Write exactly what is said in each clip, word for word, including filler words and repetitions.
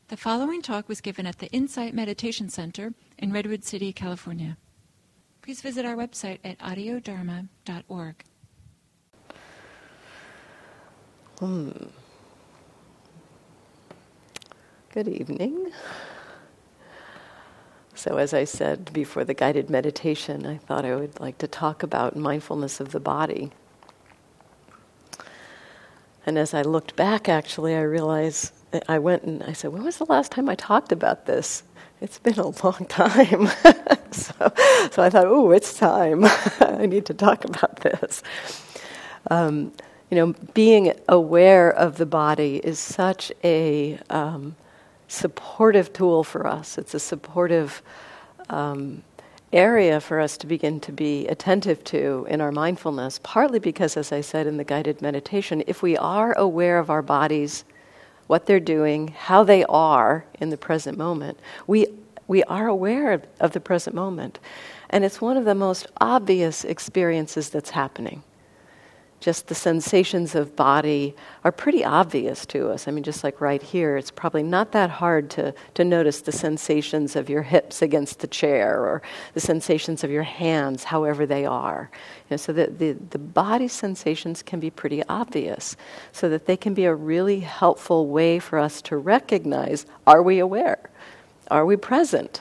The following talk was given at the Insight Meditation Center in Redwood City, California. Please visit our website at audio dharma dot org. Hmm. Good evening. So as I said before the guided meditation, I thought I would like to talk about mindfulness of the body. And as I looked back, actually, I realized, I went and I said, when was the last time I talked about this? It's been a long time. so, so I thought, oh, it's time. I need to talk about this. Um, you know, being aware of the body is such a um, supportive tool for us. It's a supportive um, area for us to begin to be attentive to in our mindfulness, partly because, as I said in the guided meditation, if we are aware of our bodies, what they're doing, how they are in the present moment, we we are aware of, of the present moment. And it's one of the most obvious experiences that's happening. Just the sensations of body are pretty obvious to us. I mean, just like right here, it's probably not that hard to, to notice the sensations of your hips against the chair or the sensations of your hands, however they are. You know, so that the, the body sensations can be pretty obvious, so that they can be a really helpful way for us to recognize, are we aware? Are we present?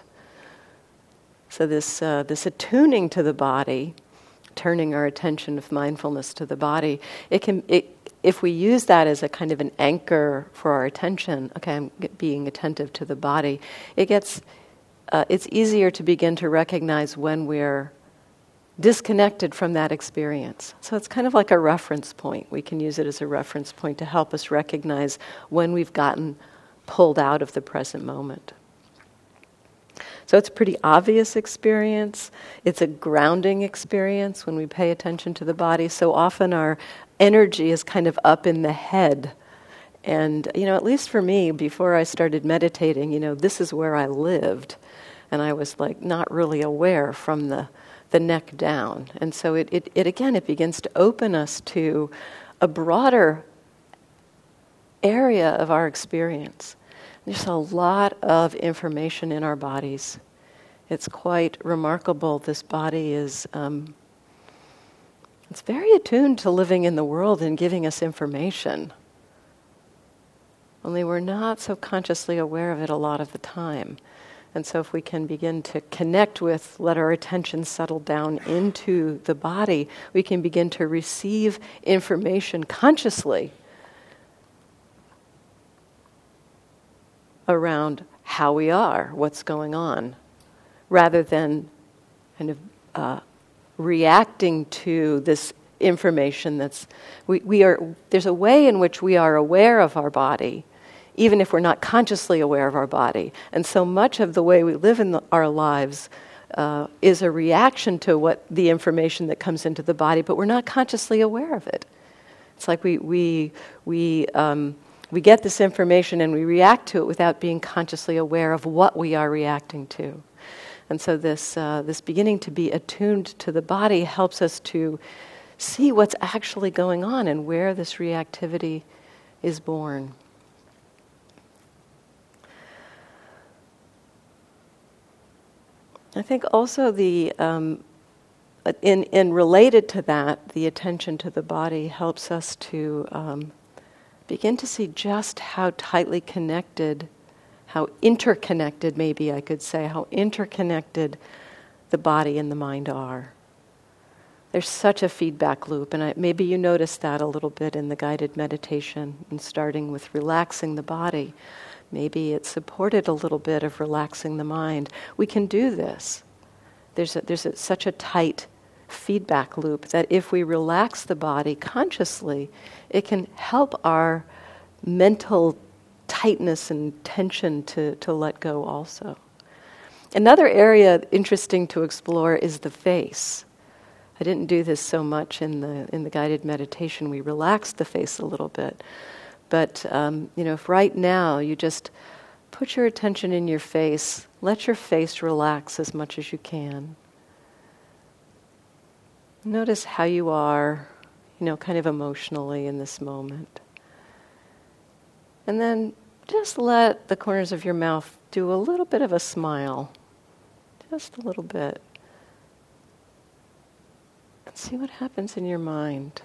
So this uh, this attuning to the body, turning our attention of mindfulness to the body, it can, it, if we use that as a kind of an anchor for our attention, okay, I'm being attentive to the body, it gets, uh, it's easier to begin to recognize when we're disconnected from that experience. So it's kind of like a reference point. We can use it as a reference point to help us recognize when we've gotten pulled out of the present moment. So it's a pretty obvious experience. It's a grounding experience when we pay attention to the body. So often our energy is kind of up in the head. And, you know, at least for me, before I started meditating, you know, this is where I lived. And I was like not really aware from the, the neck down. And so it, it, it, again, it begins to open us to a broader area of our experience. There's a lot of information in our bodies. It's quite remarkable. This body is, um, it's very attuned to living in the world and giving us information. Only we're not so consciously aware of it a lot of the time. And so if we can begin to connect with, let our attention settle down into the body, we can begin to receive information consciously around how we are, what's going on, rather than kind of uh, reacting to this information that's, we, we are, there's a way in which we are aware of our body, even if we're not consciously aware of our body. And so much of the way we live in the, our lives uh, is a reaction to what the information that comes into the body, but we're not consciously aware of it. It's like we, we, we, um, We get this information and we react to it without being consciously aware of what we are reacting to. And so this uh, this beginning to be attuned to the body helps us to see what's actually going on and where this reactivity is born. I think also the um, in in related to that, the attention to the body helps us to um, begin to see just how tightly connected, how interconnected, maybe I could say, how interconnected the body and the mind are. There's such a feedback loop, and I, maybe you noticed that a little bit in the guided meditation, and starting with relaxing the body. Maybe it supported a little bit of relaxing the mind. We can do this. There's a, there's a, such a tight feedback loop that if we relax the body consciously, it can help our mental tightness and tension to, to let go also. Another area interesting to explore is the face. I didn't do this so much in the in the guided meditation. We relaxed the face a little bit. But, um, you know, if right now you just put your attention in your face, let your face relax as much as you can. Notice how you are, you know, kind of emotionally in this moment. And then just let the corners of your mouth do a little bit of a smile. Just a little bit. And see what happens in your mind.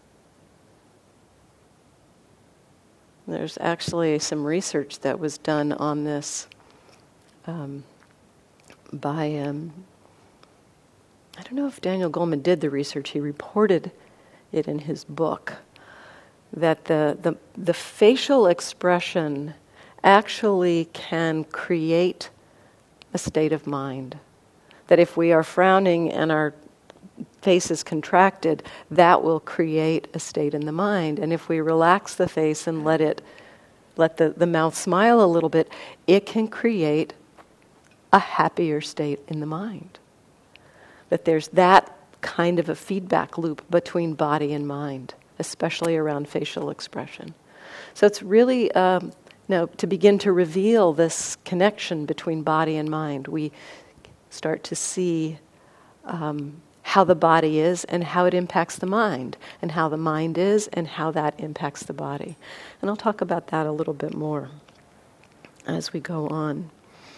There's actually some research that was done on this um, by, um, I don't know if Daniel Goleman did the research, he reported it in his book, that the, the, the facial expression actually can create a state of mind. That if we are frowning and our face is contracted, that will create a state in the mind. And if we relax the face and let it, let the, the mouth smile a little bit, it can create a happier state in the mind. That there's that kind of a feedback loop between body and mind, especially around facial expression. So it's really, um, you know, to begin to reveal this connection between body and mind, we start to see um, how the body is and how it impacts the mind, and how the mind is and how that impacts the body. And I'll talk about that a little bit more as we go on.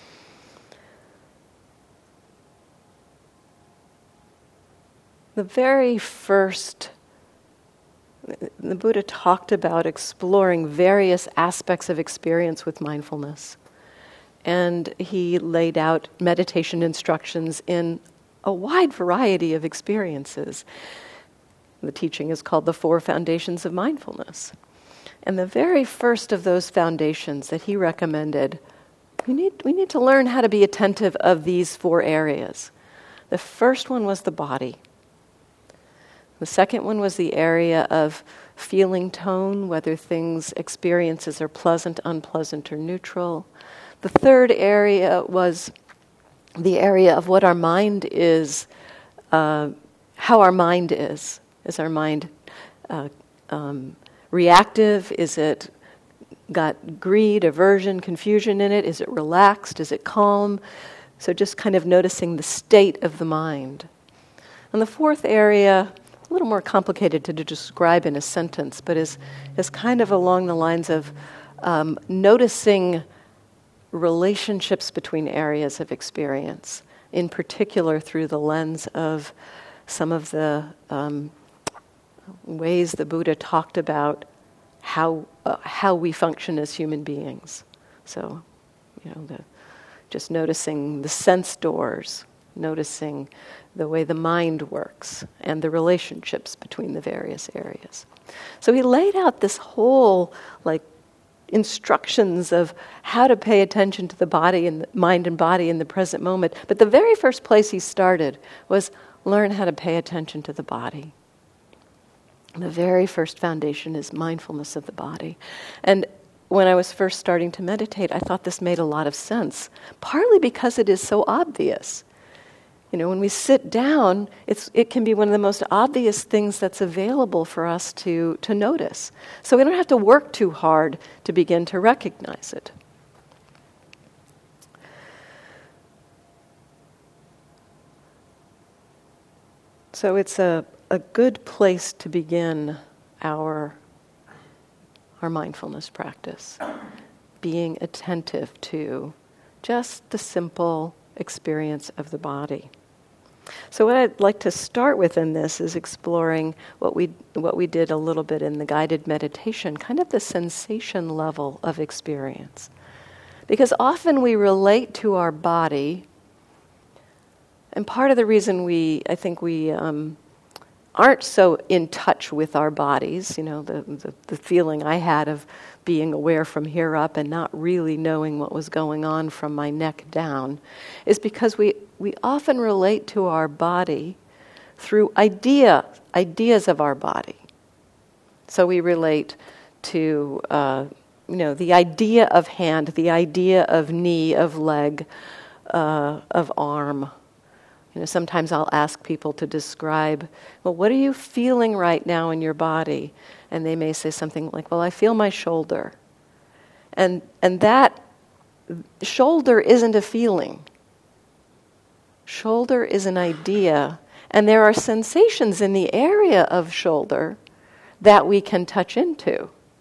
The very first, the Buddha talked about exploring various aspects of experience with mindfulness. And he laid out meditation instructions in a wide variety of experiences. The teaching is called the Four Foundations of Mindfulness. And the very first of those foundations that he recommended, we need, we need to learn how to be attentive of these four areas. The first one was the body. The second one was the area of feeling tone, whether things, experiences are pleasant, unpleasant, or neutral. The third area was the area of what our mind is, uh, how our mind is. Is our mind uh, um, reactive? Is it got greed, aversion, confusion in it? Is it relaxed? Is it calm? So just kind of noticing the state of the mind. And the fourth area, a little more complicated to describe in a sentence, but is, is kind of along the lines of um, noticing relationships between areas of experience, in particular through the lens of some of the um, ways the Buddha talked about how uh, how we function as human beings. So, you know, the, just noticing the sense doors, noticing the way the mind works, and the relationships between the various areas. So he laid out this whole, like, instructions of how to pay attention to the body and the mind and body in the present moment. But the very first place he started was learn how to pay attention to the body. The very first foundation is mindfulness of the body. And when I was first starting to meditate, I thought this made a lot of sense, partly because it is so obvious. You know, when we sit down, it's, it can be one of the most obvious things that's available for us to, to notice. So we don't have to work too hard to begin to recognize it. So it's a, a good place to begin our, our mindfulness practice, being attentive to just the simple experience of the body. So what I'd like to start with in this is exploring what we what we did a little bit in the guided meditation, kind of the sensation level of experience. Because often we relate to our body, and part of the reason we, I think we um, aren't so in touch with our bodies, you know, the, the, the feeling I had of being aware from here up and not really knowing what was going on from my neck down, is because we, we often relate to our body through idea, ideas of our body. So we relate to, uh, you know, the idea of hand, the idea of knee, of leg, uh, of arm. You know, sometimes I'll ask people to describe, well, what are you feeling right now in your body? And they may say something like, well, I feel my shoulder. And and that shoulder isn't a feeling. Shoulder is an idea. And there are sensations in the area of shoulder that we can touch into.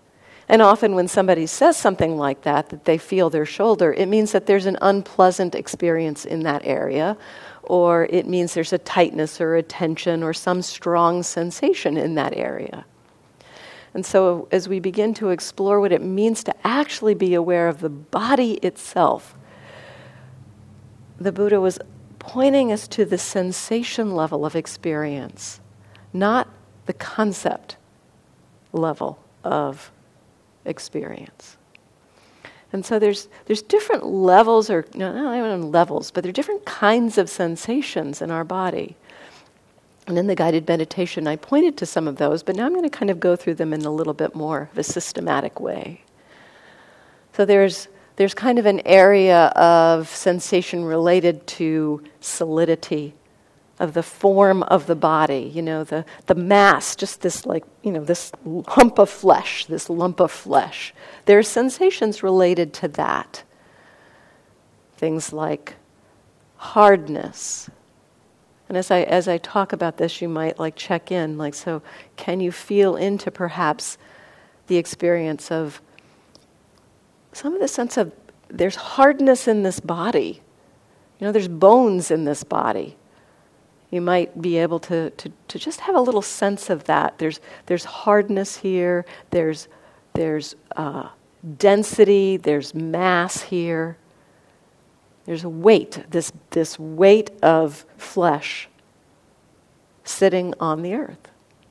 And often when somebody says something like that, that they feel their shoulder, it means that there's an unpleasant experience in that area, or it means there's a tightness or a tension or some strong sensation in that area. And so as we begin to explore what it means to actually be aware of the body itself, the Buddha was pointing us to the sensation level of experience, not the concept level of experience. And so there's there's different levels, or no, not even levels, but there are different kinds of sensations in our body. And in the guided meditation, I pointed to some of those, but now I'm going to kind of go through them in a little bit more of a systematic way. So there's there's kind of an area of sensation related to solidity, of the form of the body, you know, the, the mass, just this like, you know, this hump of flesh, this lump of flesh. There are sensations related to that. Things like hardness. And as I as I talk about this, you might like check in, like, so can you feel into perhaps the experience of some of the sense of there's hardness in this body. You know, there's bones in this body. You might be able to, to, to just have a little sense of that. There's there's hardness here. There's there's uh, density. There's mass here. There's a weight. This this weight of flesh sitting on the earth.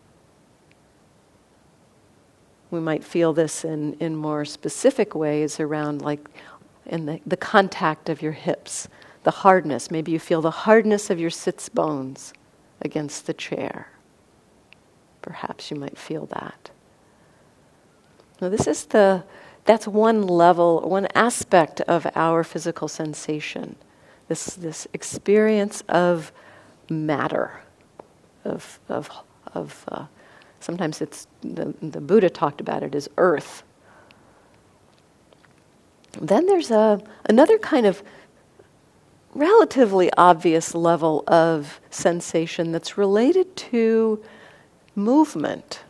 We might feel this in, in more specific ways around, like in the, the contact of your hips. The hardness, maybe you feel the hardness of your sits bones against the chair. Perhaps you might feel that. Now this is the, that's one level, one aspect of our physical sensation. This this experience of matter, of of of. Uh, sometimes it's the the Buddha talked about it as earth. Then there's a another kind of relatively obvious level of sensation that's related to movement.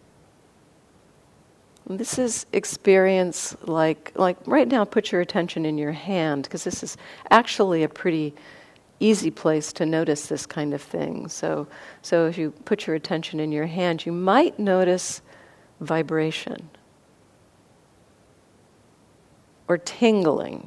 And this is experience like, like right now, put your attention in your hand, because this is actually a pretty easy place to notice this kind of thing. So, so if you put your attention in your hand, you might notice vibration or tingling,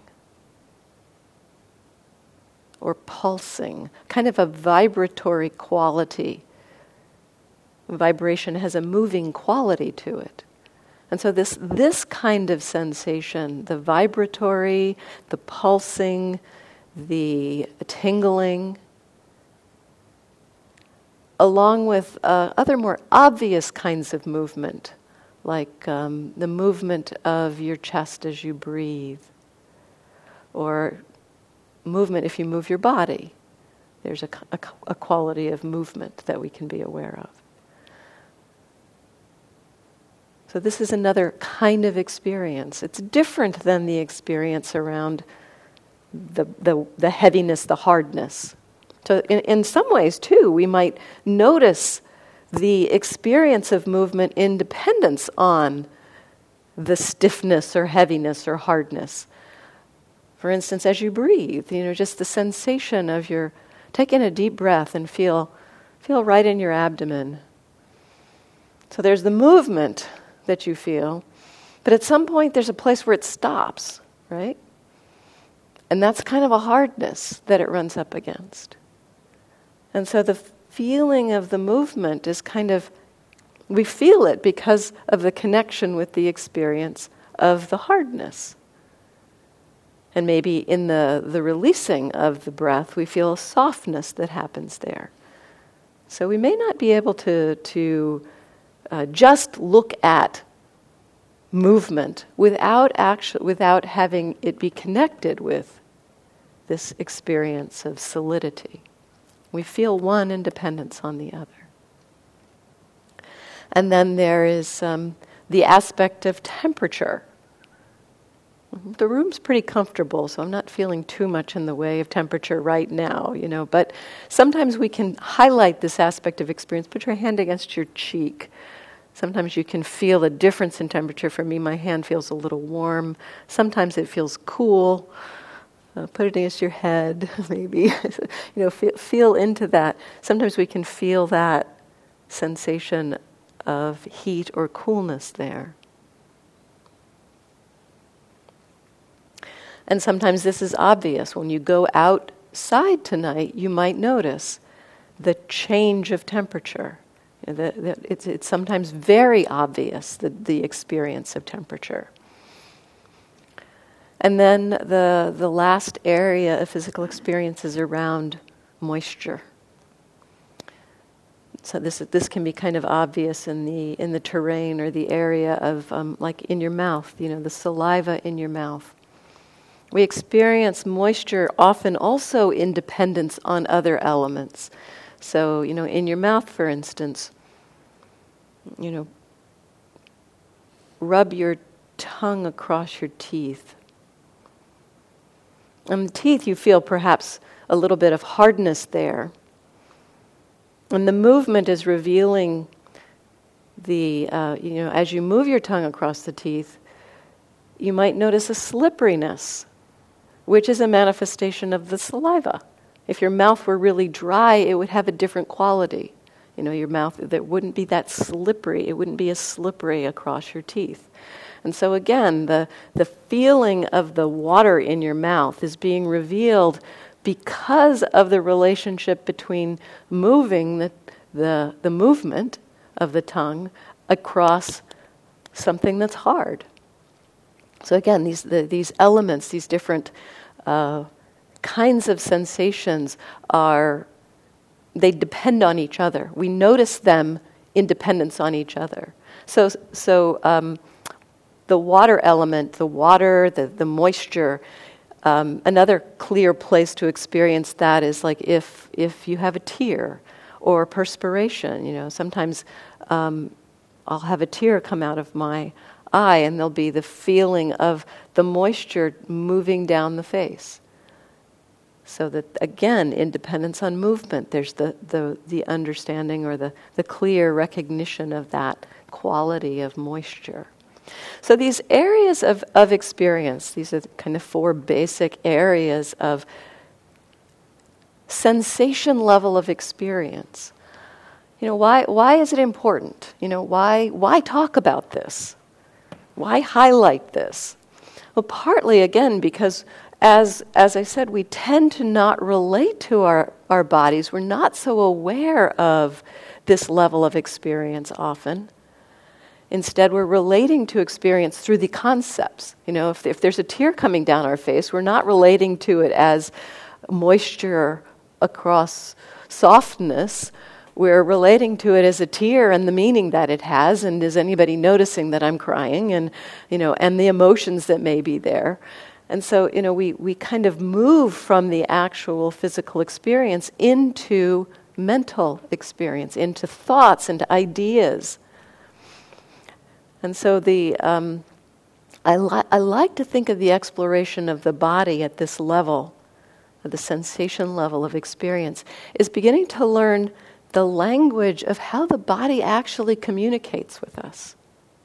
or pulsing, kind of a vibratory quality. Vibration has a moving quality to it. And so this this kind of sensation, the vibratory, the pulsing, the tingling, along with uh, other more obvious kinds of movement, like um, the movement of your chest as you breathe, or movement if you move your body. There's a, a, a quality of movement that we can be aware of. So this is another kind of experience. It's different than the experience around the the, the heaviness, the hardness. So in, in some ways, too, we might notice the experience of movement in dependence on the stiffness or heaviness or hardness. For instance, as you breathe, you know, just the sensation of your, take in a deep breath and feel, feel right in your abdomen. So there's the movement that you feel, but at some point there's a place where it stops, right? And that's kind of a hardness that it runs up against. And so the feeling of the movement is kind of, we feel it because of the connection with the experience of the hardness. And maybe in the, the releasing of the breath, we feel a softness that happens there. So we may not be able to, to uh, just look at movement without actu- without having it be connected with this experience of solidity. We feel one independence on the other. And then there is um, the aspect of temperature. The room's pretty comfortable, so I'm not feeling too much in the way of temperature right now, you know. But sometimes we can highlight this aspect of experience. Put your hand against your cheek. Sometimes you can feel a difference in temperature. For me, my hand feels a little warm. Sometimes it feels cool. Uh, put it against your head, maybe. you know, feel, feel into that. Sometimes we can feel that sensation of heat or coolness there. And sometimes this is obvious. When you go outside tonight, you might notice the change of temperature. You know, the, the, it's, it's sometimes very obvious, the, the experience of temperature. And then the, the last area of physical experience is around moisture. So this this can be kind of obvious in the in the terrain or the area of um, like in your mouth, you know, the saliva in your mouth. We experience moisture often also in dependence on other elements. So, you know, in your mouth, for instance, you know, rub your tongue across your teeth. On the teeth, you feel perhaps a little bit of hardness there. And the movement is revealing the, uh, you know, as you move your tongue across the teeth, you might notice a slipperiness, which is a manifestation of the saliva. If your mouth were really dry, it would have a different quality. You know, your mouth, that wouldn't be that slippery. It wouldn't be as slippery across your teeth. And so again, the, the feeling of the water in your mouth is being revealed because of the relationship between moving the, the, the movement of the tongue across something that's hard. So again, these the, these elements, these different uh, kinds of sensations are, they depend on each other. We notice them in dependence on each other. So, so um, the water element, the water, the, the moisture, um, another clear place to experience that is like if if you have a tear or perspiration. You know, sometimes um, I'll have a tear come out of my eye, and there'll be the feeling of the moisture moving down the face. So that, again, in dependence on movement, there's the, the, the understanding or the, the clear recognition of that quality of moisture. So these areas of, of experience, these are the kind of four basic areas of sensation level of experience. You know, why why is it important? You know, why why talk about this? Why highlight this? Well, partly, again, because as as I said, we tend to not relate to our, our bodies. We're not so aware of this level of experience often. Instead, we're relating to experience through the concepts. You know, if, if there's a tear coming down our face, we're not relating to it as moisture across softness. We're relating to it as a tear and the meaning that it has, and is anybody noticing that I'm crying, and you know, and the emotions that may be there. And so, you know, we, we kind of move from the actual physical experience into mental experience, into thoughts, into ideas. And so the um, I, li- I like to think of the exploration of the body at this level, at the sensation level of experience, is beginning to learn the language of how the body actually communicates with us.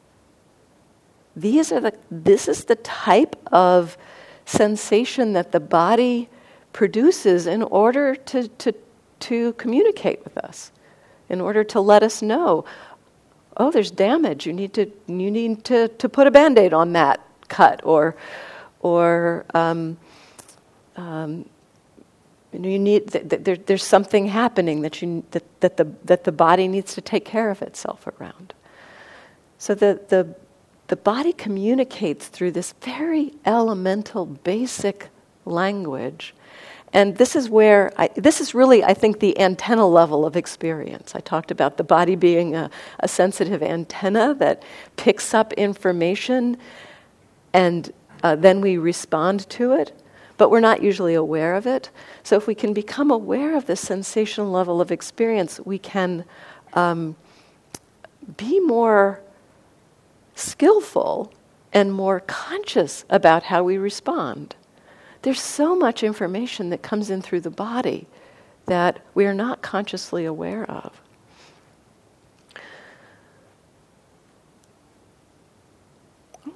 These are the. This is the type of sensation that the body produces in order to to to communicate with us, in order to let us know, oh, there's damage. You need to you need to, to put a Band-Aid on that cut, or or um, um, you need th- th- there, there's something happening that you that, that the that the body needs to take care of itself around. So the the the body communicates through this very elemental, basic language. And this is where, I, this is really, I think, the antenna level of experience. I talked about the body being a, a sensitive antenna that picks up information, and uh, then we respond to it, but we're not usually aware of it. So if we can become aware of the sensational level of experience, we can um, be more skillful and more conscious about how we respond. There's so much information that comes in through the body that we are not consciously aware of.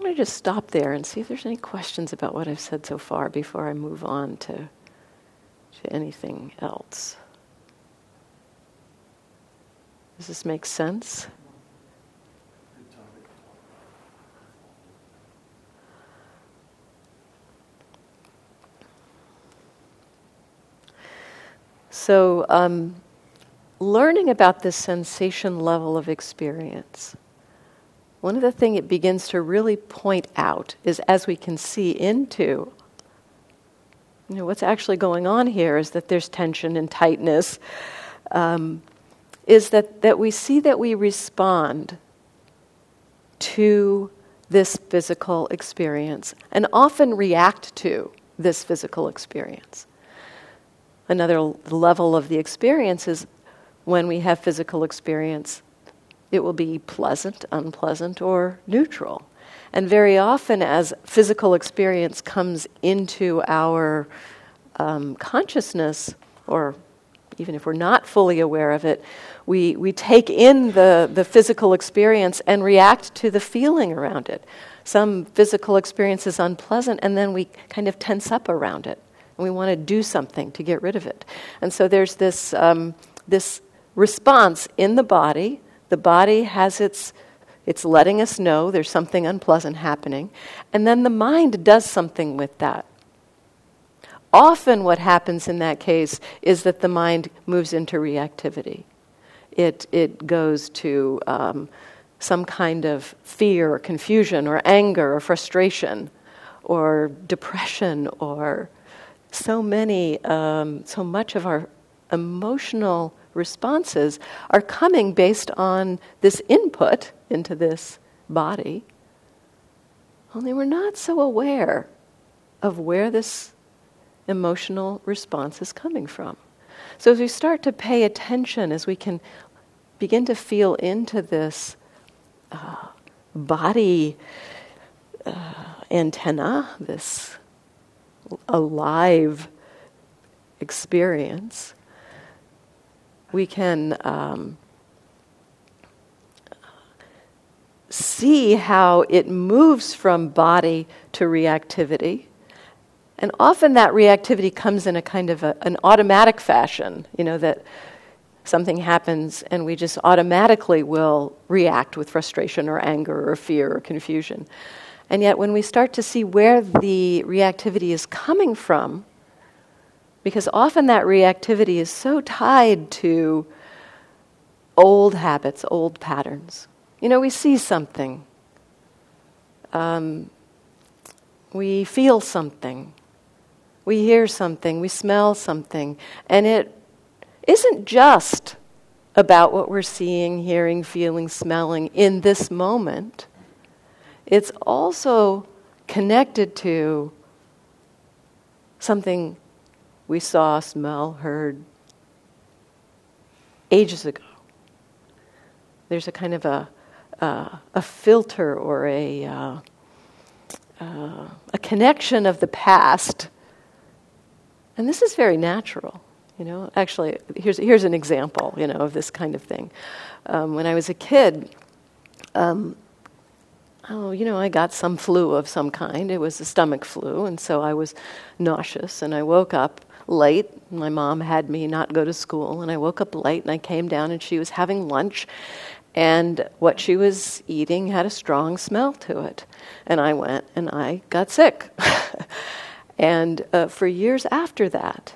I'm going to just stop there and see if there's any questions about what I've said so far before I move on to, to anything else. Does this make sense? So, um, learning about this sensation level of experience, one of the things it begins to really point out is as we can see into, you know, what's actually going on here is that there's tension and tightness, um, is that, that we see that we respond to this physical experience and often react to this physical experience. Another level of the experience is when we have physical experience, it will be pleasant, unpleasant, or neutral. And very often as physical experience comes into our um, consciousness, or even if we're not fully aware of it, we, we take in the, the physical experience and react to the feeling around it. Some physical experience is unpleasant, and then we kind of tense up around it. And we want to do something to get rid of it. And so there's this um, this response in the body. The body has its, it's letting us know there's something unpleasant happening. And then the mind does something with that. Often what happens in that case is that the mind moves into reactivity. It, it goes to um, some kind of fear or confusion or anger or frustration or depression, or so many, um, so much of our emotional responses are coming based on this input into this body, only we're not so aware of where this emotional response is coming from. So as we start to pay attention, as we can begin to feel into this uh, body uh, antenna, this alive experience, we can um, see how it moves from body to reactivity. And often that reactivity comes in a kind of a, an automatic fashion, you know, that something happens and we just automatically will react with frustration or anger or fear or confusion. And yet when we start to see where the reactivity is coming from, because often that reactivity is so tied to old habits, old patterns. You know, we see something. Um, we feel something. We hear something. We smell something. And it isn't just about what we're seeing, hearing, feeling, smelling in this moment. It's also connected to something we saw, smell, heard ages ago. There's a kind of a uh, a filter or a uh, uh, a connection of the past, and this is very natural. You know, actually, here's here's an example. You know, of this kind of thing. Um, when I was a kid, um, oh, you know, I got some flu of some kind. It was a stomach flu, and so I was nauseous, and I woke up late. My mom had me not go to school, and I woke up late, and I came down, and she was having lunch, and what she was eating had a strong smell to it. And I went, and I got sick. And uh, for years after that,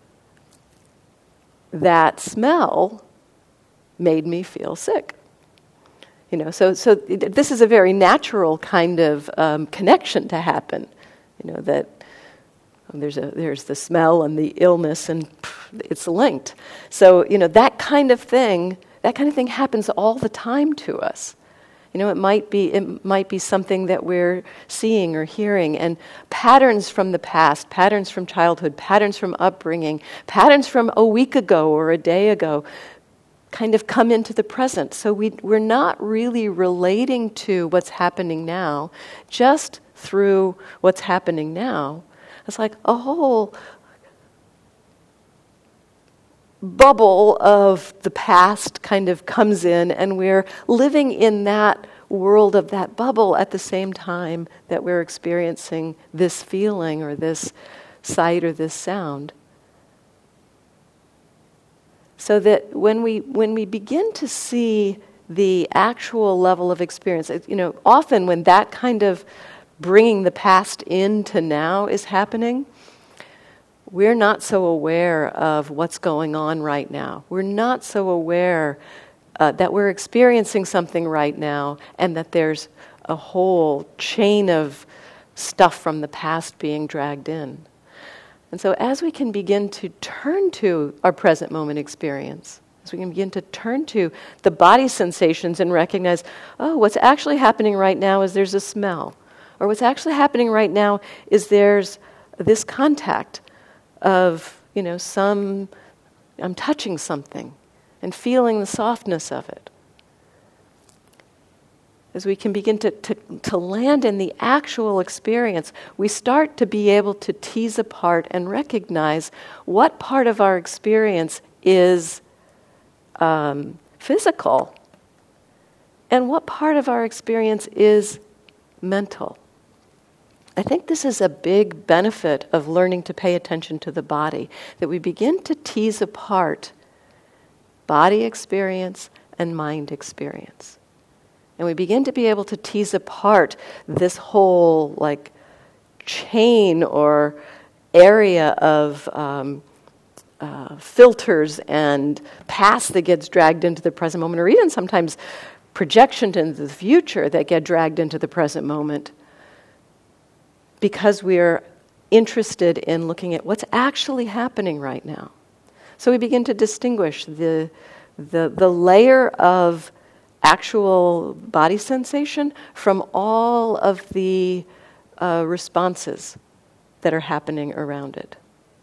that smell made me feel sick. You know, so so it, this is a very natural kind of um, connection to happen. You know, that There's a there's the smell and the illness, and it's linked. So, you know, that kind of thing, that kind of thing happens all the time to us. You know, it might be it might be something that we're seeing or hearing, and patterns from the past, patterns from childhood, patterns from upbringing, patterns from a week ago or a day ago, kind of come into the present. So we we're not really relating to what's happening now, just through what's happening now. It's like a whole bubble of the past kind of comes in, and we're living in that world of that bubble at the same time that we're experiencing this feeling or this sight or this sound. So that when we when we begin to see the actual level of experience, you know, often when that kind of bringing the past into now is happening, we're not so aware of what's going on right now. We're not so aware uh, that we're experiencing something right now and that there's a whole chain of stuff from the past being dragged in. And so as we can begin to turn to our present moment experience, as we can begin to turn to the body sensations and recognize, oh, what's actually happening right now is there's a smell. Or what's actually happening right now is there's this contact of, you know, some, I'm touching something and feeling the softness of it. As we can begin to, to, to land in the actual experience, we start to be able to tease apart and recognize what part of our experience is um, physical and what part of our experience is mental. I think this is a big benefit of learning to pay attention to the body, that we begin to tease apart body experience and mind experience. And we begin to be able to tease apart this whole like chain or area of um, uh, filters and past that gets dragged into the present moment, or even sometimes projection into the future that get dragged into the present moment, because we're interested in looking at what's actually happening right now. So we begin to distinguish the the, the layer of actual body sensation from all of the uh, responses that are happening around it.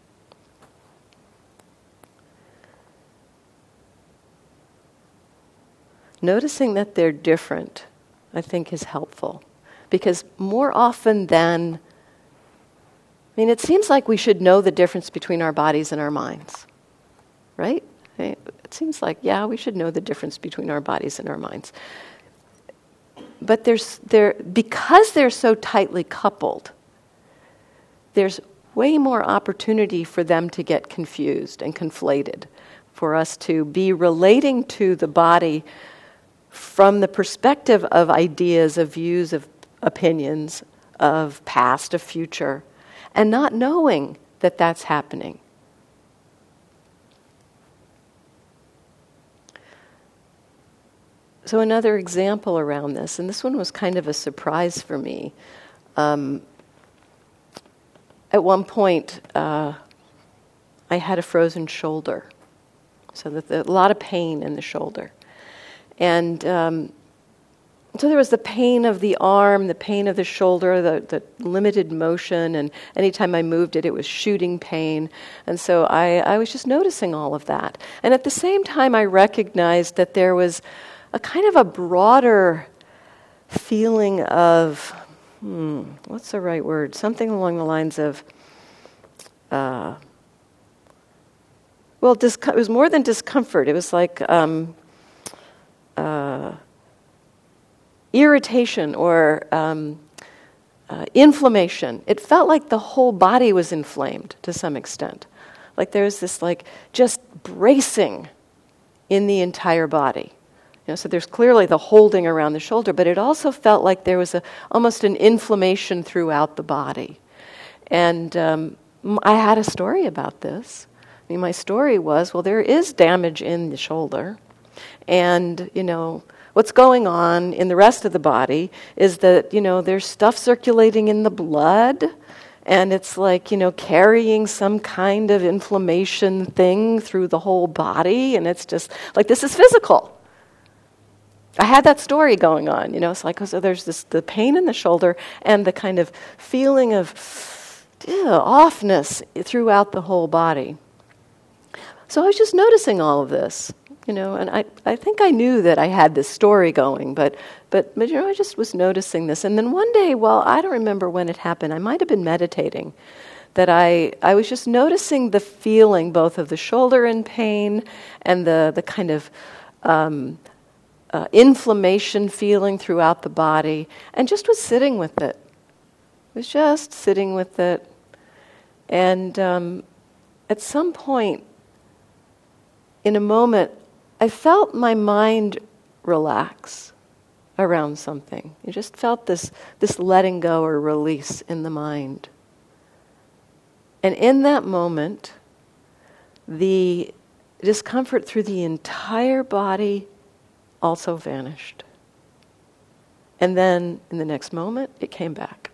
Noticing that they're different, I think, is helpful. Because more often than, I mean, it seems like we should know the difference between our bodies and our minds, right? It seems like, yeah, we should know the difference between our bodies and our minds. But there's there because they're so tightly coupled, there's way more opportunity for them to get confused and conflated, for us to be relating to the body from the perspective of ideas, of views, of opinions, of past, of future, and not knowing that that's happening. So another example around this, and this one was kind of a surprise for me. Um, at one point, uh, I had a frozen shoulder, so that the, a lot of pain in the shoulder. And um, so there was the pain of the arm, the pain of the shoulder, the, the limited motion, and anytime I moved it, it was shooting pain. And so I, I was just noticing all of that. And at the same time, I recognized that there was a kind of a broader feeling of, hmm, what's the right word? Something along the lines of, uh, well, dis- it was more than discomfort. It was like um, uh, irritation or um, uh, inflammation. It felt like the whole body was inflamed to some extent. Like there was this like just bracing in the entire body. You know, so there's clearly the holding around the shoulder, but it also felt like there was a, almost an inflammation throughout the body. And um, I had a story about this. I mean, my story was, well, there is damage in the shoulder. And, you know, what's going on in the rest of the body is that, you know, there's stuff circulating in the blood, and it's like, you know, carrying some kind of inflammation thing through the whole body, and it's just, like, this is physical. I had that story going on, you know, it's like, so there's this, the pain in the shoulder and the kind of feeling of ew, offness throughout the whole body. So I was just noticing all of this, you know, and I, I think I knew that I had this story going, but, but, but, you know, I just was noticing this. And then one day, well, I don't remember when it happened, I might have been meditating, that I, I was just noticing the feeling both of the shoulder in pain and the, the kind of um, uh, inflammation feeling throughout the body, and just was sitting with it. Was just sitting with it. And um, at some point, in a moment, I felt my mind relax around something. You just felt this, this letting go or release in the mind. And in that moment, the discomfort through the entire body also vanished. And then in the next moment, it came back.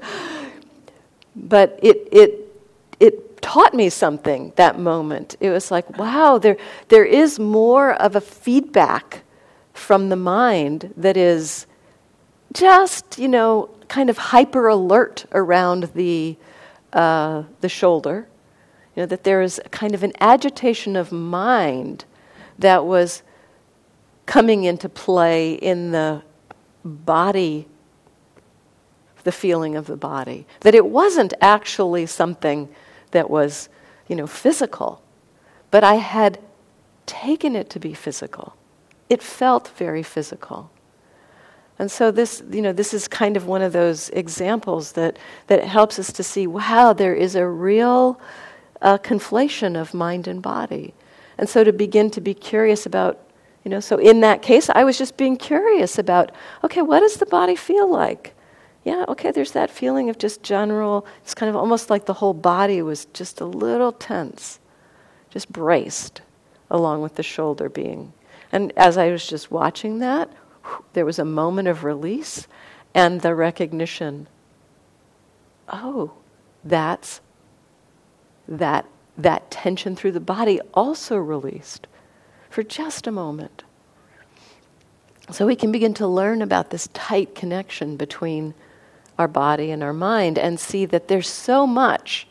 But it it it taught me something, that moment. It was like, wow, there there is more of a feedback from the mind that is just, you know, kind of hyper alert around the uh, the shoulder. You know, that there is kind of an agitation of mind that was coming into play in the body, the feeling of the body. That it wasn't actually something that was, you know, physical, but I had taken it to be physical. It felt very physical. And so this, you know, this is kind of one of those examples that, that helps us to see, wow, there is a real uh, conflation of mind and body. And so to begin to be curious about, you know, so in that case, I was just being curious about, okay, what does the body feel like? Yeah, okay, there's that feeling of just general, it's kind of almost like the whole body was just a little tense, just braced, along with the shoulder being. And as I was just watching that, there was a moment of release and the recognition, oh, that's, that, that tension through the body also released for just a moment. So we can begin to learn about this tight connection between our body and our mind and see that there's so much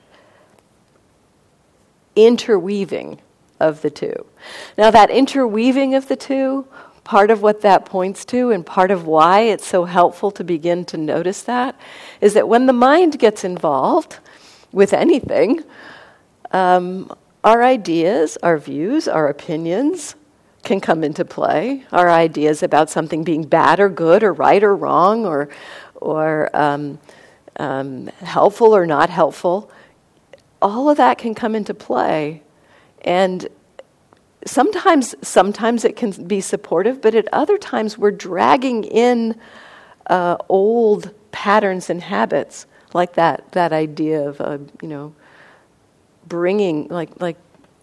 interweaving of the two. Now that interweaving of the two, part of what that points to and part of why it's so helpful to begin to notice that is that when the mind gets involved with anything, um, our ideas, our views, our opinions can come into play. Our ideas about something being bad or good or right or wrong or or um, um, helpful or not helpful, all of that can come into play. And sometimes sometimes it can be supportive, but at other times we're dragging in uh, old patterns and habits, like that that idea of, uh, you know, bringing, like like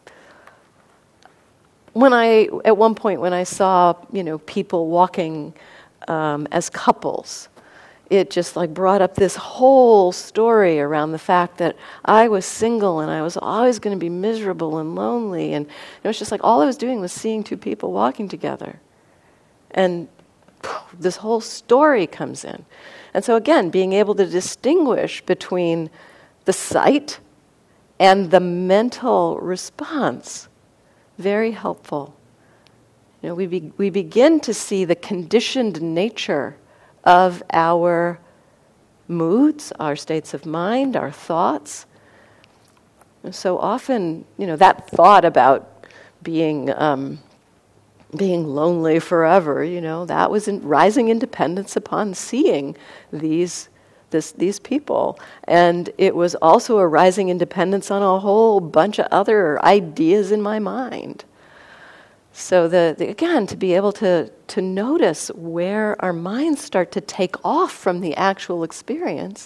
when I, at one point when I saw, you know, people walking um, as couples, it just like brought up this whole story around the fact that I was single and I was always going to be miserable and lonely. And it was just like all I was doing was seeing two people walking together. And this whole story comes in. And so again, being able to distinguish between the sight and the mental response, very helpful. You know, we be, we begin to see the conditioned nature of our moods, our states of mind, our thoughts. And so often, you know, that thought about being um, being lonely forever, you know, that was in rising in dependence upon seeing these this these people. And it was also a rising in dependence on a whole bunch of other ideas in my mind. So the, the again, to be able to, to notice where our minds start to take off from the actual experience,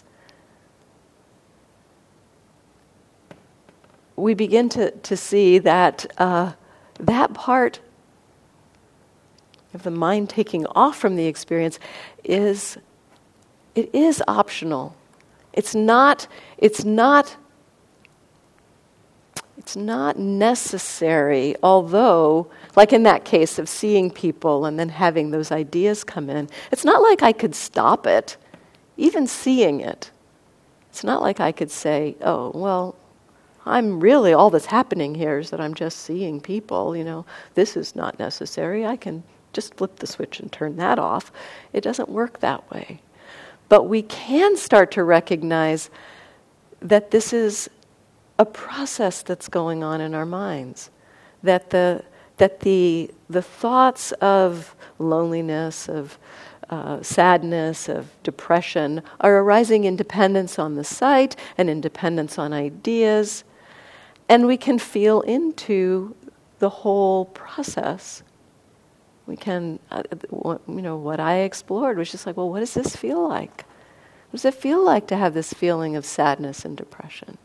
we begin to, to see that uh, that part of the mind taking off from the experience is, it is optional. It's not, it's not, it's not necessary, although, like in that case of seeing people and then having those ideas come in, it's not like I could stop it, even seeing it. It's not like I could say, oh, well, I'm really, all that's happening here is that I'm just seeing people, you know, this is not necessary. I can just flip the switch and turn that off. It doesn't work that way. But we can start to recognize that this is a process that's going on in our minds, that the that the the thoughts of loneliness, of uh, sadness, of depression are arising in dependence on the site and in dependence on ideas, and we can feel into the whole process. We can, uh, you know, what I explored was just like, well, what does this feel like? What does it feel like to have this feeling of sadness and depression?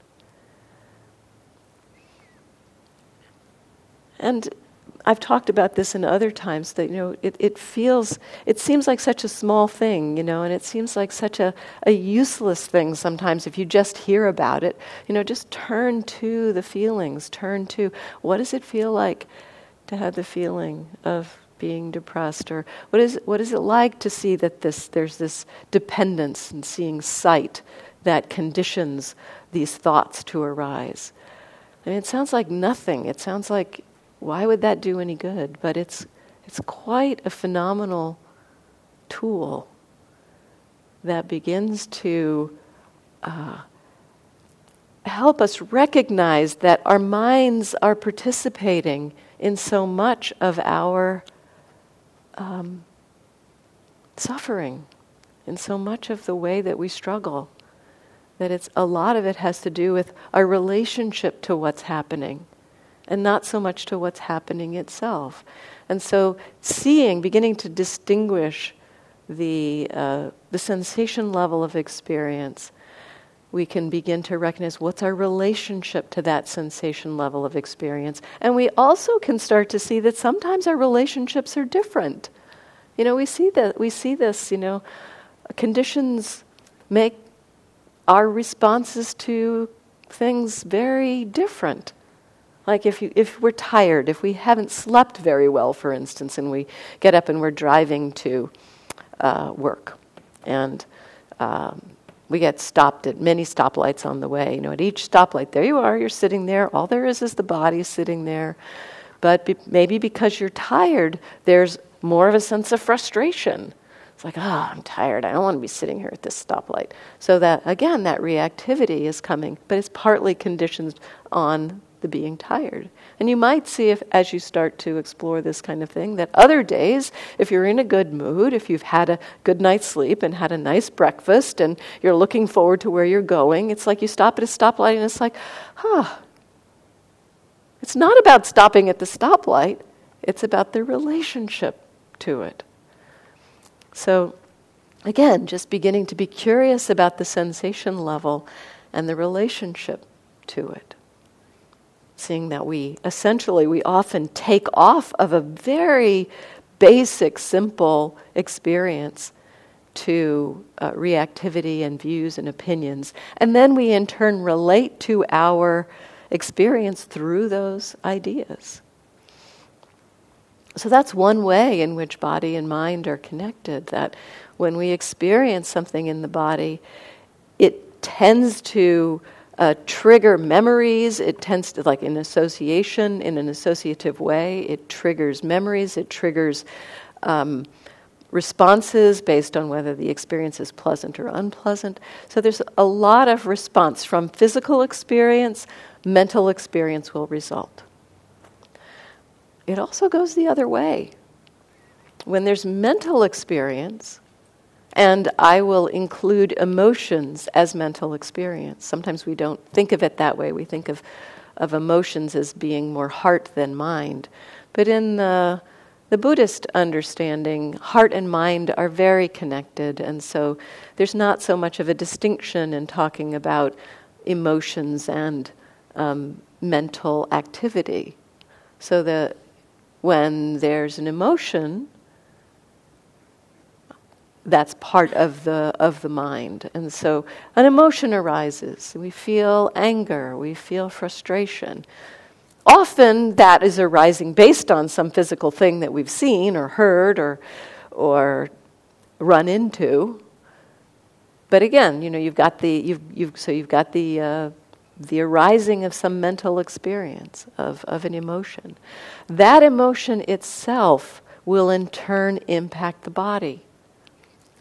And I've talked about this in other times, that, you know, it, it feels, it seems like such a small thing, you know, and it seems like such a, a useless thing sometimes if you just hear about it. You know, just turn to the feelings, turn to what does it feel like to have the feeling of being depressed, or what is what is it like to see that this there's this dependence and seeing sight that conditions these thoughts to arise. I mean, it sounds like nothing. It sounds like, why would that do any good? But it's it's quite a phenomenal tool that begins to uh, help us recognize that our minds are participating in so much of our um, suffering, in so much of the way that we struggle. That it's a lot of it has to do with our relationship to what's happening, and not so much to what's happening itself. And so seeing, beginning to distinguish the uh, the sensation level of experience, we can begin to recognize what's our relationship to that sensation level of experience. And we also can start to see that sometimes our relationships are different. You know, we see that we see this, you know, conditions make our responses to things very different. Like if you, if we're tired, if we haven't slept very well, for instance, and we get up and we're driving to uh, work, and um, we get stopped at many stoplights on the way. You know, at each stoplight, there you are, you're sitting there. All there is is the body sitting there. But be, maybe because you're tired, there's more of a sense of frustration. It's like, ah, oh, I'm tired. I don't want to be sitting here at this stoplight. So that, again, that reactivity is coming, but it's partly conditioned on the being tired. And you might see, if as you start to explore this kind of thing, that other days, if you're in a good mood, if you've had a good night's sleep and had a nice breakfast and you're looking forward to where you're going, it's like you stop at a stoplight and it's like, huh. It's not about stopping at the stoplight. It's about the relationship to it. So, again, just beginning to be curious about the sensation level and the relationship to it. Seeing that we, essentially, we often take off of a very basic, simple experience to uh, reactivity and views and opinions. And then we, in turn, relate to our experience through those ideas. So that's one way in which body and mind are connected, that when we experience something in the body, it tends to uh, trigger memories, it tends to, like in association, in an associative way, it triggers memories, it triggers um, responses based on whether the experience is pleasant or unpleasant. So there's a lot of response from physical experience, mental experience will result. It also goes the other way. When there's mental experience, and I will include emotions as mental experience. Sometimes we don't think of it that way. We think of, of emotions as being more heart than mind. But in the, the Buddhist understanding, heart and mind are very connected, and so there's not so much of a distinction in talking about emotions and um, mental activity. So that when there's an emotion, that's part of the of the mind. And so an emotion arises. We feel anger, we feel frustration. Often that is arising based on some physical thing that we've seen or heard or or run into. But again, you know, you've got the you've you've so you've got the uh, the arising of some mental experience of, of an emotion. That emotion itself will in turn impact the body.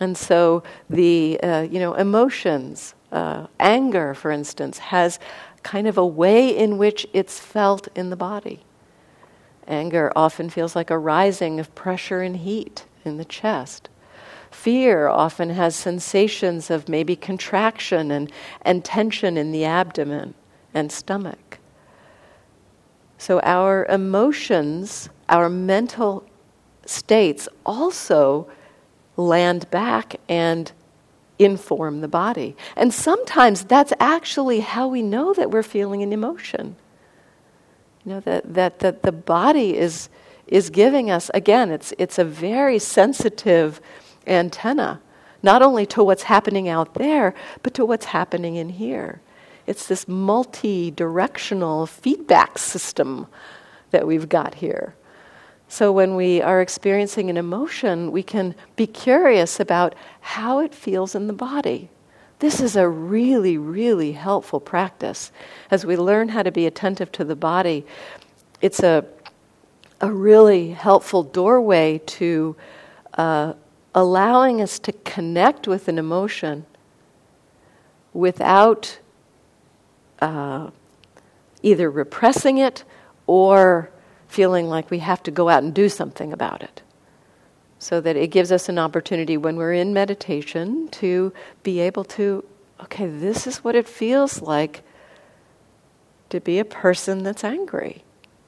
And so the, uh, you know, emotions, uh, anger, for instance, has kind of a way in which it's felt in the body. Anger often feels like a rising of pressure and heat in the chest. Fear often has sensations of maybe contraction and, and tension in the abdomen and stomach. So our emotions, our mental states also land back and inform the body. And sometimes that's actually how we know that we're feeling an emotion. You know, that, that, that the body is is giving us, again, it's it's a very sensitive antenna, not only to what's happening out there, but to what's happening in here. It's this multi-directional feedback system that we've got here. So when we are experiencing an emotion, we can be curious about how it feels in the body. This is a really, really helpful practice. As we learn how to be attentive to the body, it's a, a really helpful doorway to uh, allowing us to connect with an emotion without uh, either repressing it or feeling like we have to go out and do something about it. So that it gives us an opportunity when we're in meditation to be able to, okay, this is what it feels like to be a person that's angry.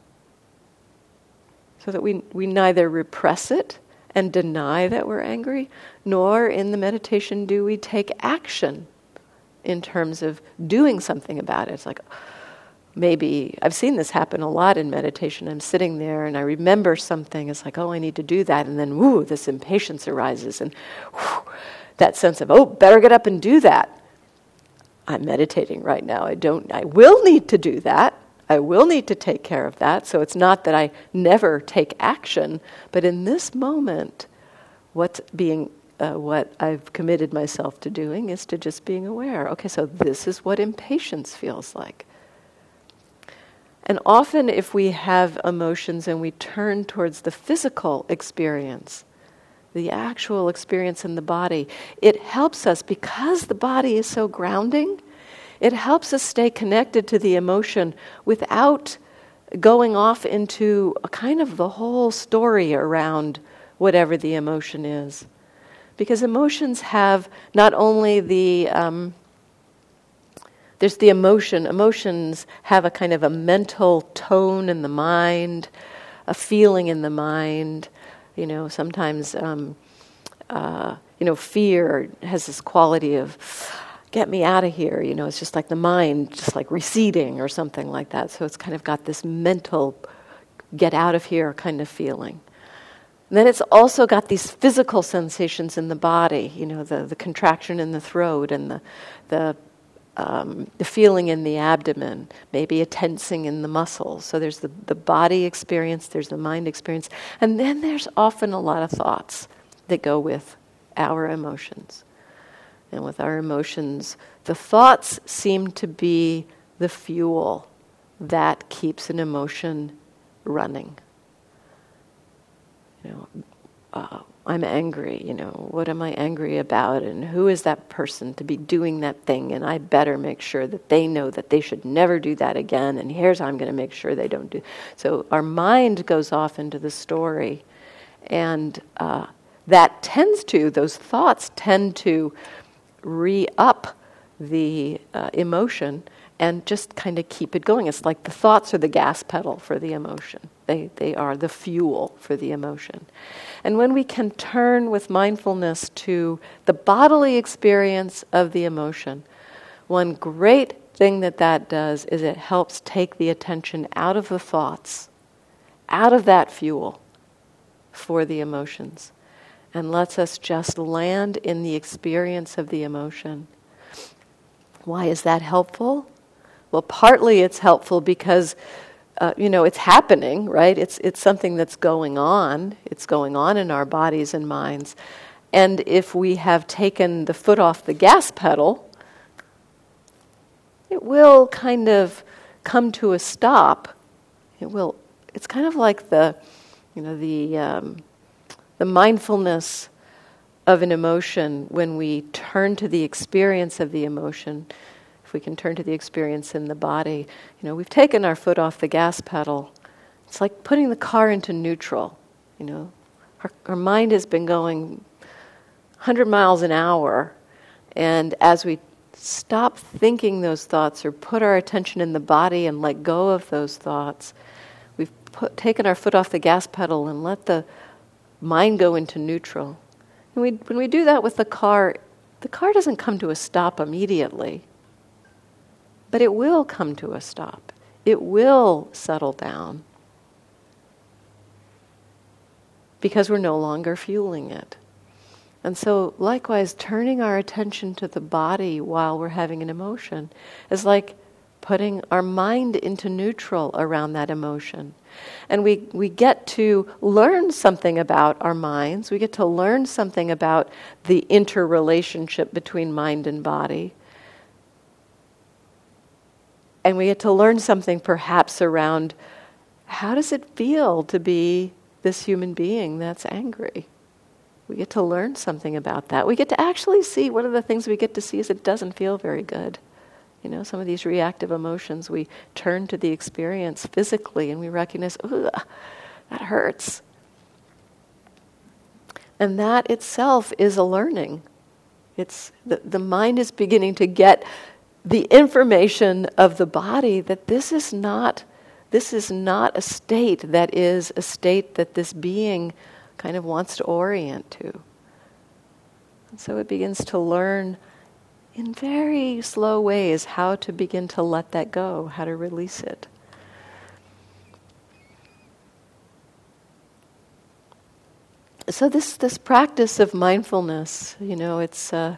So that we, we neither repress it and deny that we're angry, nor in the meditation do we take action in terms of doing something about it. It's like, maybe, I've seen this happen a lot in meditation. I'm sitting there and I remember something. It's like, oh, I need to do that. And then, woo, this impatience arises. And whoo, that sense of, oh, better get up and do that. I'm meditating right now. I don't, I will need to do that. I will need to take care of that. So it's not that I never take action. But in this moment, what's being, uh, what I've committed myself to doing is to just being aware. Okay, so this is what impatience feels like. And often if we have emotions and we turn towards the physical experience, the actual experience in the body, it helps us, because the body is so grounding, it helps us stay connected to the emotion without going off into a kind of the whole story around whatever the emotion is. Because emotions have not only the... Um, There's the emotion. Emotions have a kind of a mental tone in the mind, a feeling in the mind. You know, sometimes, um, uh, you know, fear has this quality of, get me out of here. You know, it's just like the mind, just like receding or something like that. So it's kind of got this mental, get out of here kind of feeling. And then it's also got these physical sensations in the body. You know, the, the contraction in the throat and the the Um, the feeling in the abdomen, maybe a tensing in the muscles. So there's the, the body experience, there's the mind experience, and then there's often a lot of thoughts that go with our emotions. And with our emotions, the thoughts seem to be the fuel that keeps an emotion running. You know, uh, I'm angry, you know, what am I angry about, and who is that person to be doing that thing, and I better make sure that they know that they should never do that again, and here's how I'm going to make sure they don't do. So our mind goes off into the story, and uh, that tends to, those thoughts tend to re-up the uh, emotion and just kind of keep it going. It's like the thoughts are the gas pedal for the emotion. They they are the fuel for the emotion. And when we can turn with mindfulness to the bodily experience of the emotion, one great thing that that does is it helps take the attention out of the thoughts, out of that fuel for the emotions, and lets us just land in the experience of the emotion. Why is that helpful? Well, partly it's helpful because, uh, you know, it's happening, right? It's it's something that's going on. It's going on in our bodies and minds. And if we have taken the foot off the gas pedal, it will kind of come to a stop. It will. It's kind of like the, you know, the um, the mindfulness of an emotion, when we turn to the experience of the emotion, if we can turn to the experience in the body, you know, we've taken our foot off the gas pedal. It's like putting the car into neutral, you know. Our, our mind has been going one hundred miles an hour, and as we stop thinking those thoughts or put our attention in the body and let go of those thoughts, we've put, taken our foot off the gas pedal and let the mind go into neutral. And we, when we do that with the car, the car doesn't come to a stop immediately, but it will come to a stop. It will settle down because we're no longer fueling it. And so, likewise, turning our attention to the body while we're having an emotion is like putting our mind into neutral around that emotion. And we, we get to learn something about our minds. We get to learn something about the interrelationship between mind and body. And we get to learn something perhaps around how does it feel to be this human being that's angry? We get to learn something about that. We get to actually see, one of the things we get to see is it doesn't feel very good. You know, some of these reactive emotions, we turn to the experience physically and we recognize, ugh, that hurts. And that itself is a learning. It's the, the mind is beginning to get the information of the body that this is not, this is not a state that is a state that this being kind of wants to orient to. And so it begins to learn in very slow ways how to begin to let that go, how to release it. So this this practice of mindfulness, you know, it's uh,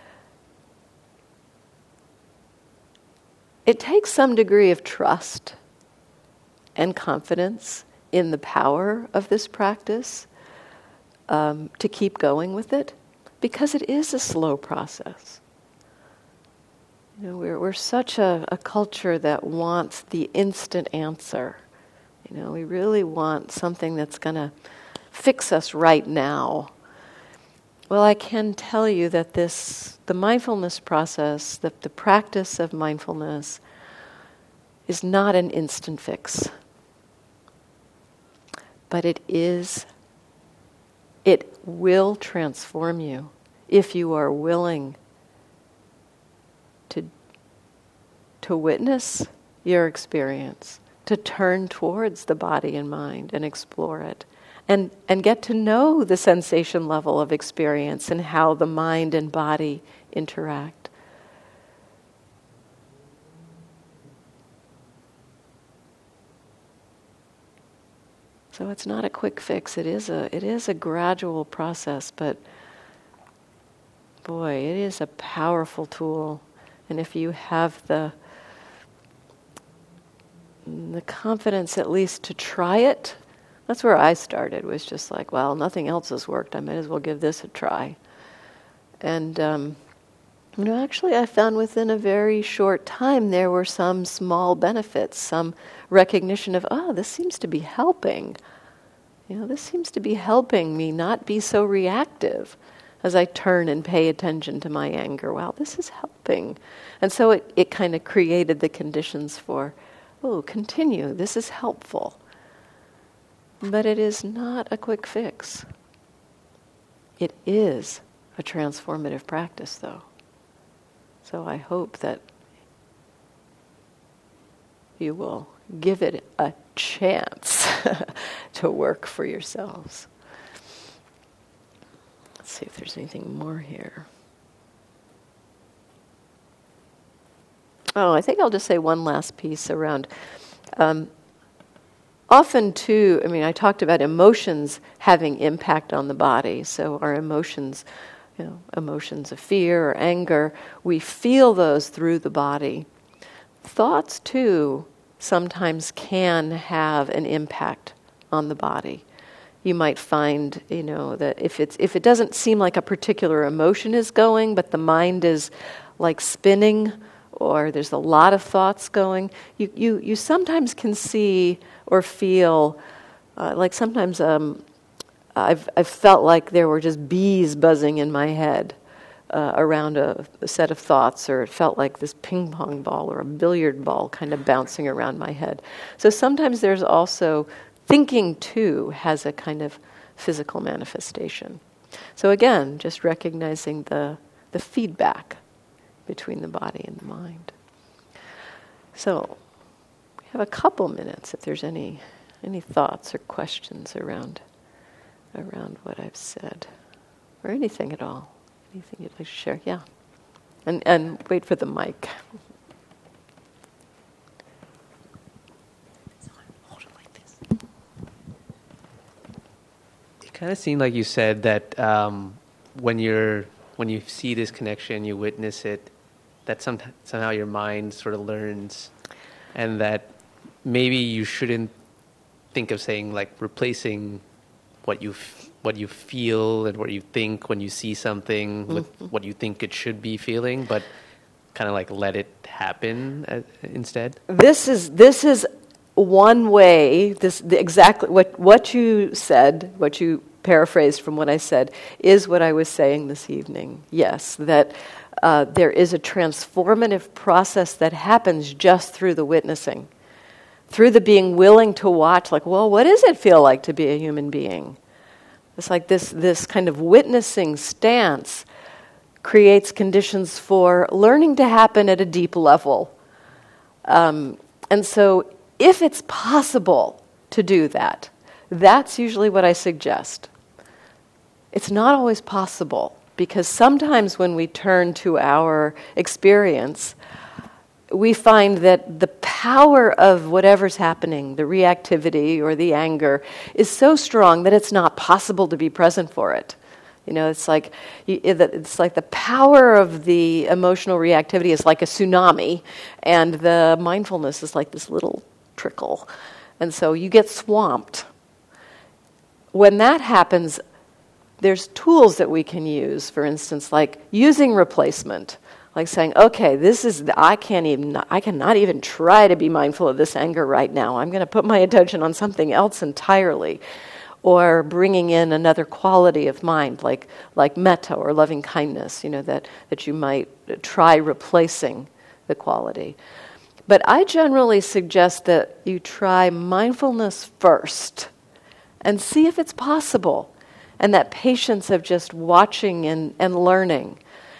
it takes some degree of trust and confidence in the power of this practice. Um, to keep going with it, because it is a slow process. You know, we're we're such a, a culture that wants the instant answer. You know, we really want something that's going to fix us right now. Well, I can tell you that this, the mindfulness process, the, the practice of mindfulness, is not an instant fix, but it is. It will transform you if you are willing to, to witness your experience, to turn towards the body and mind and explore it, and, and get to know the sensation level of experience and how the mind and body interact. So it's not a quick fix. It is a it is a gradual process, but boy, it is a powerful tool. And if you have the the confidence at least to try it, that's where I started, was just like, well, nothing else has worked. I might as well give this a try. And um, you know, actually I found within a very short time there were some small benefits, some recognition of, oh, this seems to be helping. You know, this seems to be helping me not be so reactive as I turn and pay attention to my anger. Wow, this is helping. And so it, it kind of created the conditions for, oh, continue, this is helpful. But it is not a quick fix. It is a transformative practice, though. So I hope that you will give it a chance to work for yourselves. Let's see if there's anything more here. Oh, I think I'll just say one last piece around. Um, often, too, I mean, I talked about emotions having impact on the body. So our emotions, you know, emotions of fear or anger, we feel those through the body. Thoughts, too, sometimes can have an impact on the body. You might find, you know, that if it's if it doesn't seem like a particular emotion is going, but the mind is like spinning, or there's a lot of thoughts going, you you, you sometimes can see or feel uh, like sometimes um, I've, I've felt like there were just bees buzzing in my head uh, around a, a set of thoughts, or it felt like this ping pong ball or a billiard ball kind of bouncing around my head. So sometimes there's also, thinking too has a kind of physical manifestation. So again, just recognizing the, the feedback between the body and the mind. So we have a couple minutes if there's any any thoughts or questions around around what I've said, or anything at all. Anything you'd like to share? Yeah. And and wait for the mic. Hold it like this. It kind of seemed like you said that um, when you're when you see this connection, you witness it, that some, somehow your mind sort of learns, and that maybe you shouldn't think of saying like replacing what you f- what you feel and what you think when you see something mm-hmm. with what you think it should be feeling, but kind of like let it happen uh, instead. This is this is one way. This the, exactly what what you said, what you paraphrased from what I said, is what I was saying this evening. Yes, that uh, there is a transformative process that happens just through the witnessing, through the being willing to watch, like, well, what does it feel like to be a human being? It's like this, this kind of witnessing stance creates conditions for learning to happen at a deep level. Um, and so if it's possible to do that, that's usually what I suggest. It's not always possible, because sometimes when we turn to our experience, we find that the power of whatever's happening, the reactivity or the anger, is so strong that it's not possible to be present for it. You know, it's like it's like the power of the emotional reactivity is like a tsunami, and the mindfulness is like this little trickle. And so you get swamped. When that happens, there's tools that we can use, for instance, like using replacement. Like saying, okay, this is, the, I can't even, I cannot even try to be mindful of this anger right now. I'm going to put my attention on something else entirely. Or bringing in another quality of mind, like like metta or loving kindness, you know, that, that you might try replacing the quality. But I generally suggest that you try mindfulness first and see if it's possible. And that patience of just watching and, and learning.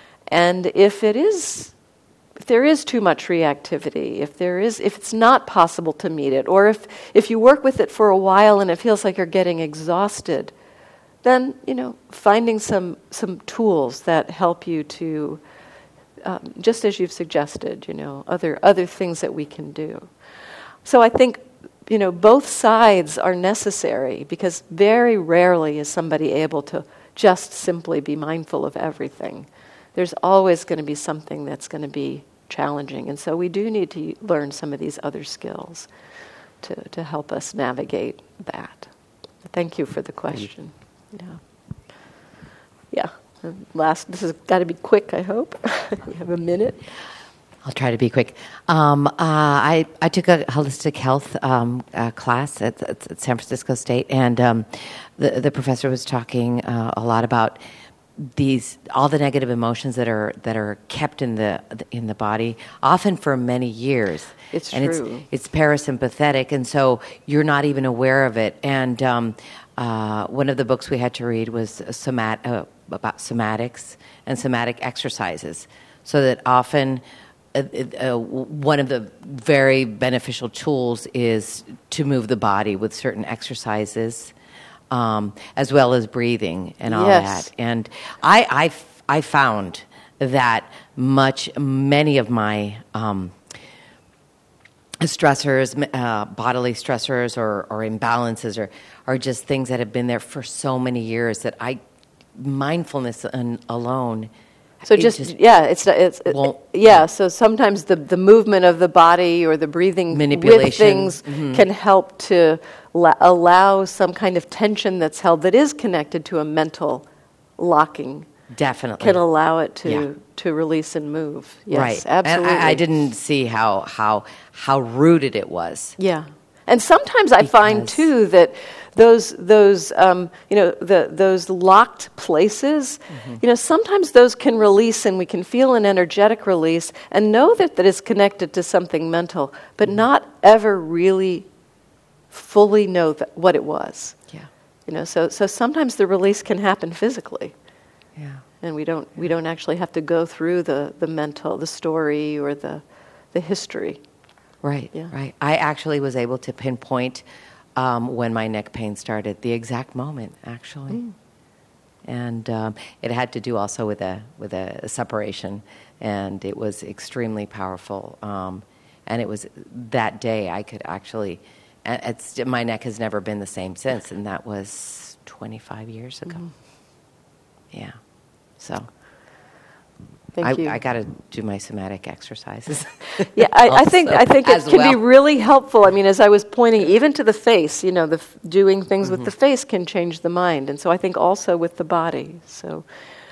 And if it is, if there is too much reactivity, if there is, if it's not possible to meet it, or if, if you work with it for a while and it feels like you're getting exhausted, then, you know, finding some some tools that help you to, um, just as you've suggested, you know, other other things that we can do. So I think, you know, both sides are necessary, because very rarely is somebody able to just simply be mindful of everything. There's always going to be something that's going to be challenging. And so we do need to learn some of these other skills to, to help us navigate that. Thank you for the question. Yeah. Yeah. And last, this has got to be quick, I hope. We have a minute. I'll try to be quick. Um, uh, I, I took a holistic health um, uh, class at, at, at San Francisco State, and um, the, the professor was talking uh, a lot about these all the negative emotions that are that are kept in the in the body, often for many years. It's and true. It's, it's parasympathetic, and so you're not even aware of it. And um, uh, one of the books we had to read was somat- uh, about somatics and somatic exercises, so that often uh, uh, one of the very beneficial tools is to move the body with certain exercises. Um, as well as breathing and all yes. that. And I, I, I found that much, many of my um, stressors, uh, bodily stressors or, or imbalances are, are just things that have been there for so many years that I, mindfulness an, alone. So just, just yeah, it's it's it, yeah. So sometimes the, the movement of the body or the breathing manipulation with things mm-hmm. can help to la- allow some kind of tension that's held that is connected to a mental locking. Definitely can allow it to yeah. to release and move. Yes, right. absolutely. And I, I didn't see how how how rooted it was. Yeah. And sometimes I find Because- too that those those um, you know the those locked places, Mm-hmm. you know, sometimes those can release, and we can feel an energetic release, and know that that is connected to something mental, but Mm-hmm. not ever really fully know that, what it was. Yeah. You know, so so sometimes the release can happen physically, Yeah. and we don't we don't actually have to go through the, the mental, the story, or the the history. Right, Yeah. right. I actually was able to pinpoint um, when my neck pain started, the exact moment, actually. Mm. And um, it had to do also with a with a separation, and it was extremely powerful. Um, and it was that day I could actually, and it's, my neck has never been the same since, and that was twenty-five years ago. Mm-hmm. Yeah, so. Thank I, you. I got to do my somatic exercises. Yeah, I, I think also I think it as can be well. really helpful. I mean, as I was pointing, even to the face, you know, the f- doing things with the Mm-hmm. face can change the mind, and so I think also with the body. So,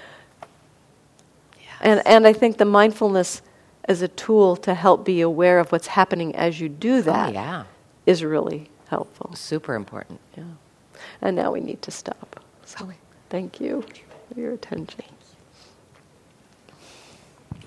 and and I think the mindfulness as a tool to help be aware of what's happening as you do that Oh, yeah. is really helpful. Super important. Yeah, and now we need to stop. So, thank you for your attention.